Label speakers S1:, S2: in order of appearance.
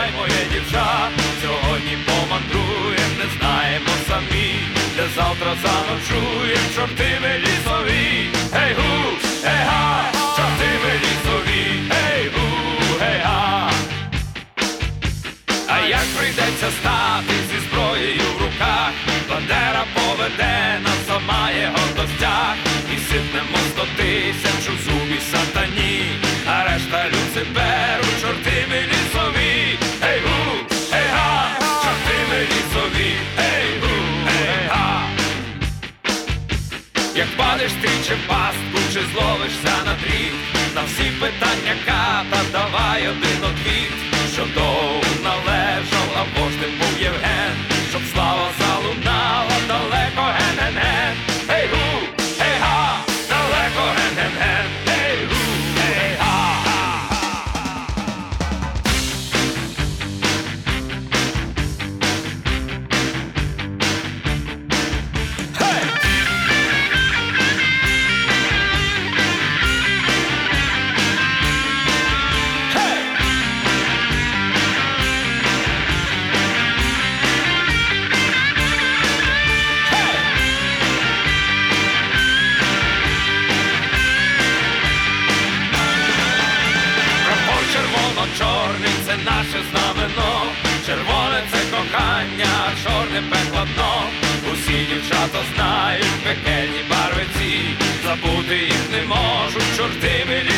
S1: Стривай, моє дівча, сьогодні помандруєм, не знаємо самі, де завтра заночуєм, чорти ми лісові. Гей-гу, гей-га, чорти ми лісові. Гей-гу, гей-га. А як прийдеться стати зі зброєю в руках, Бандера поведе нас, сама його достяг. І сипнемо 100 тисяч у зубі сатані, а решта Люциферу, чорти ми лісові. Гей-гу, гей-га, чорти ми лісові. Гей-гу, гей-га. Як падеш ти чи в пастку, чи зловишся на дріт, на всі питання ката давай один отвіт. Щоб довго належав, або ж ти був Євген, щоб слава залунала далеко, ген-ген-ген. Гей-гу, гей-га, далеко, ген-ген-ген. Гей-гу, гей-га. Гей! Червоно-чорний – це наше знамено, червоне – це кохання, а чорне – пекло дно. Усі дівчата знають пекельні барви ці, забути їх не можуть, чорти милі.